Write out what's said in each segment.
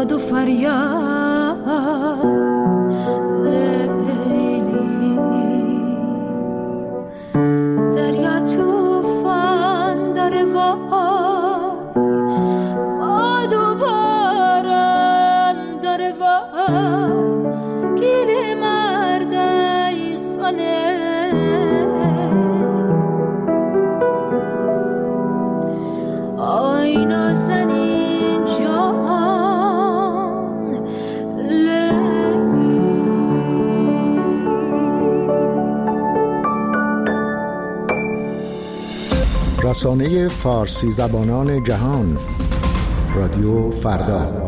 داد و فریاد لیلی، دریا توفان داره وای، باد و باران داره وای، گیل مردای خانه آی نازنین جان لیلی. رسانه فارسی زبانان جهان، رادیو فردا.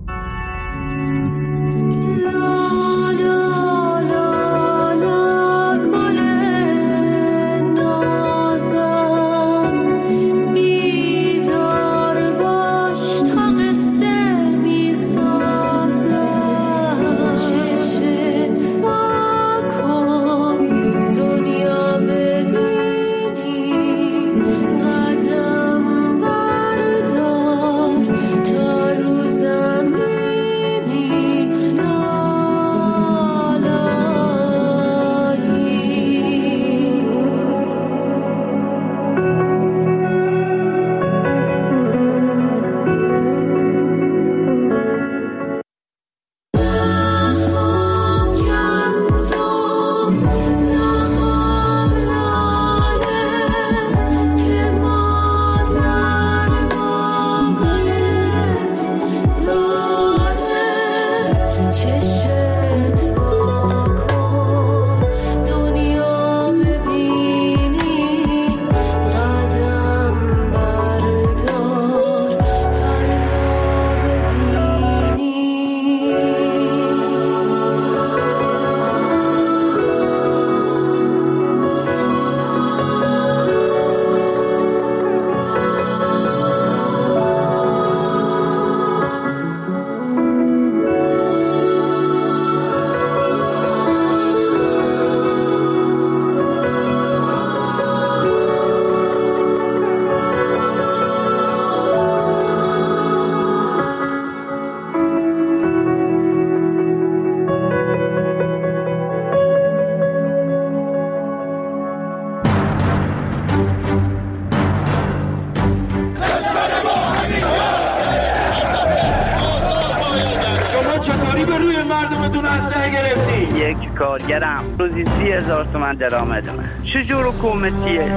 کارگرم روزی 30,000 تومان درآمدمه. چجور حکومتیه؟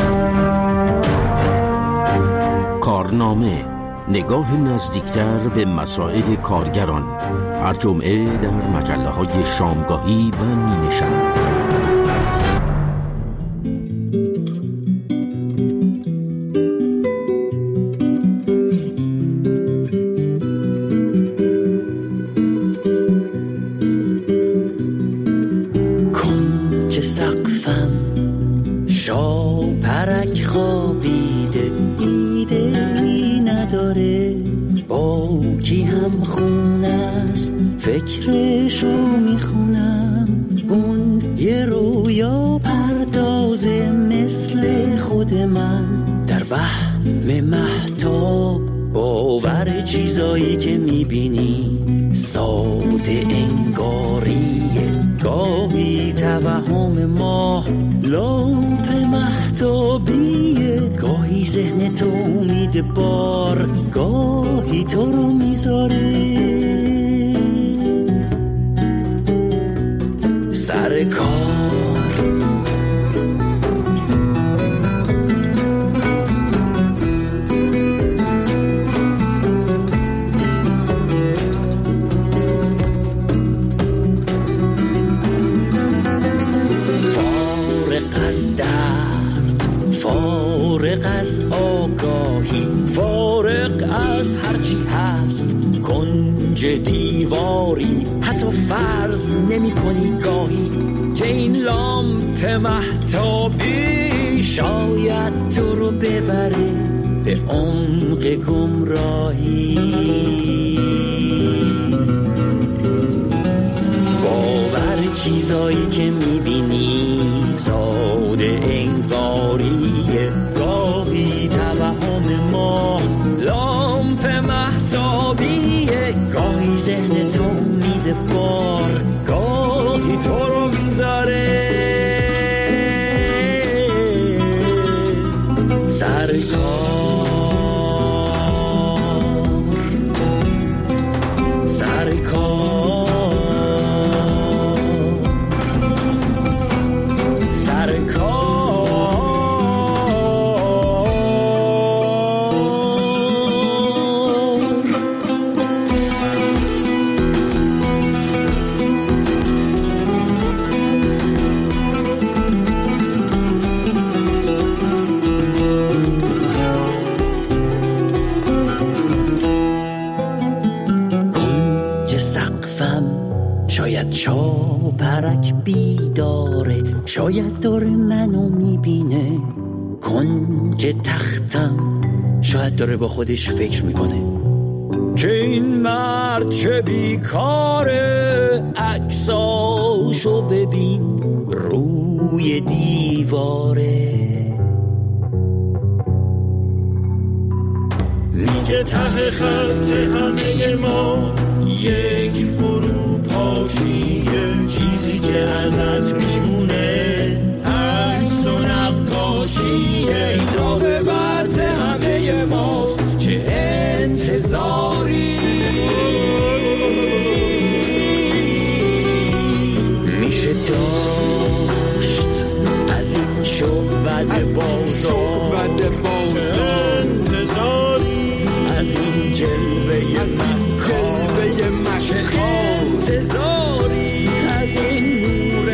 کارنامه، نگاه نزدیکتر به مسائل کارگران، هر جمعه در مجله‌های شامگاهی و نیمه شب. فکرشو میخونم، اون یه رویا پردازه مثل خود من، در وهم مهتاب باور چیزایی که میبینی ساده انگاریه، گاهی توهم ما لامپ مهتابیه، گاهی ذهن تو امید بار، گاهی تو رو میذاره سر کار. فارغ از درد، فارغ از آگاهی، فارغ از هرچی هست کنج دیواری، حتی فرض نمی کنی گاهی که این لامپ مهتابی شاید تو رو ببره به عمق گمراهی. باور چیزایی که میبینی ساده انگاریه، گاهی توهم ما لامپ مهتابیه، گاهی حرفم، شاید شاپرک بیداره، شاید داره منو میبینه کنج تختم، شاید داره با خودش فکر میکنه که این مرد چه بیکاره، عکساشو ببین روی دیواره. میگه ته خط همه ما یک فروپاشیه، چیزی که ازت میمونه عکس و نقاشیه، این عاقبت همه ماست، چه انتظاری میشه داشت از این شعبد بازار، از این جلوه مکان، انتظاری از این نور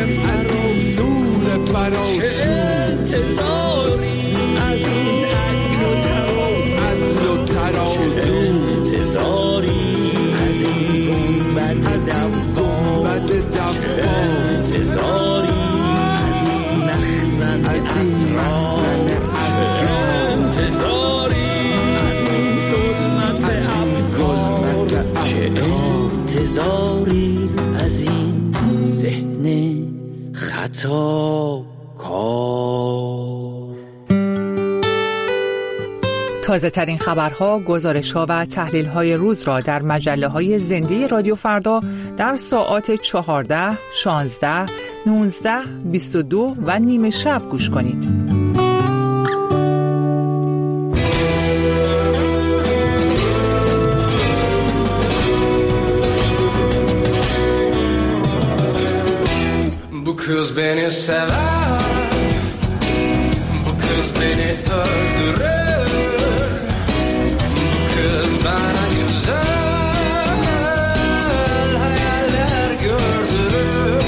فراز، چه انتظاری از این عقل و تراز، چه انتظاری از این گنبد دفان، چه انتظاری از این مخزن اسرار، چه انتظاری از این ظلمت افکار، چه انتظاری از این ذهن خطاکار. تازه ترین خبرها، گزارش‌ها و تحلیل‌های روز را در مجله‌های زنده رادیو فردا در ساعات 14، 16، 19، 22 و نیمه شب گوش کنید. Bu kız beni sever, bu kız beni öldürür, bu kız bana güzel hayaller gördürür,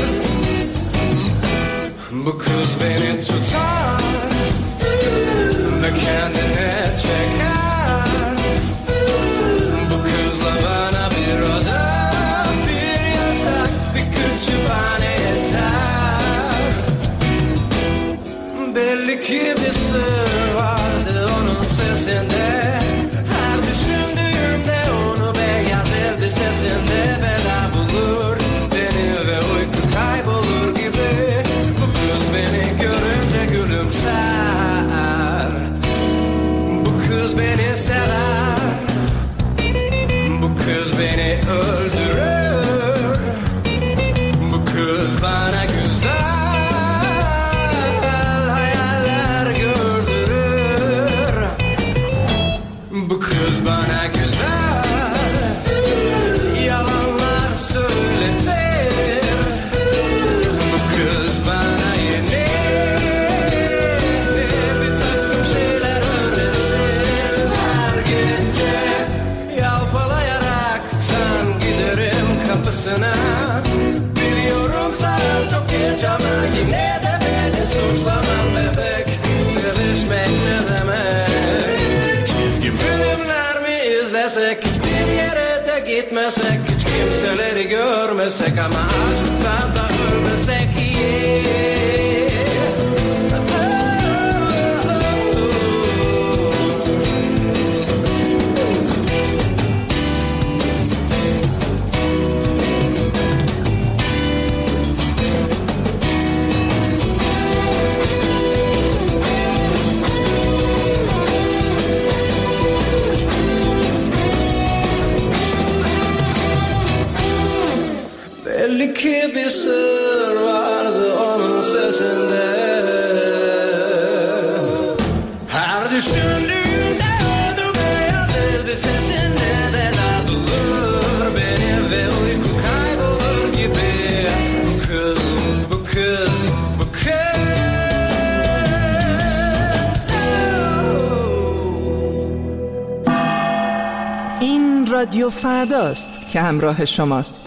bu kız beni tutar ve kendine çeker, bu kızla bana bir oda, bir yatak, bir kütüphane yeter. Belli ki bir sır vardı onun sesinde, her düşündüğümde onu beyaz elbisesinde, bela bulur beni ve uyku kaybolur gibi. Bu kız beni görünce gülümser, bu kız beni sever, bu kız beni öldürür, bu kız bana güzel hayaller gördürür, bu kız bana güzel yalanlar söyletir, bu kız bana yeni bir takım şeyler öğretir. Her gece yalpalayaraktan giderim kapısına, biliyorum sen çok genç ama yine de beni suçlamam bebek, sevişmek ne demek? Çizgi filmler mi izlesek, hiçbir yere de gitmesek, hiç kimseleri görmesek ama aşktan da ölmesek iyi. Belli ki bir sır vardı onun sesinde, her düşündüğümde onu beyaz elbisesinde, bela bulur beni ve uyku kaybolur gibi. Bu kız, bu kız, bu kız. این رادیو فرداست که همراه شماست.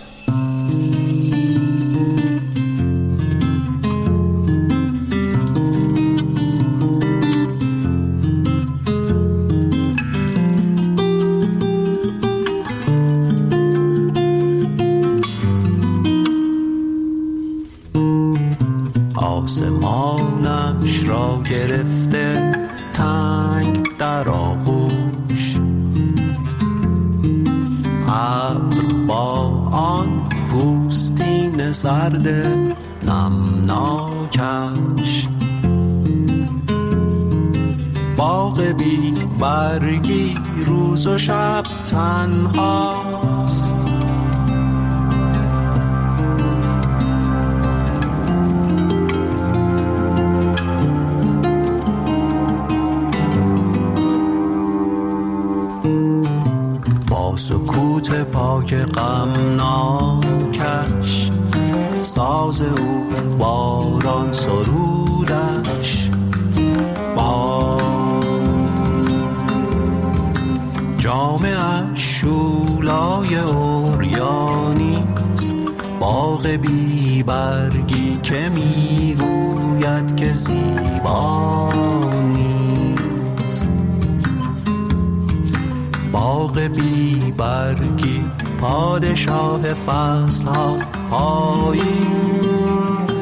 سرد نمناکش. باغ بی برگی روز و شب تنهاست. با سکوت پاک غمناکش، ساز او باران سرودش. با جامعه شولای اوریانیست، باغ بی برگی که میگوید که زیبا نیست. باغ بی برگی پادشاه فصلها، پاییز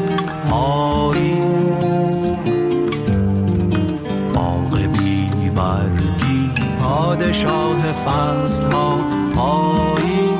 پاییز. باغ بی برگی پادشاه فصلها، پاییز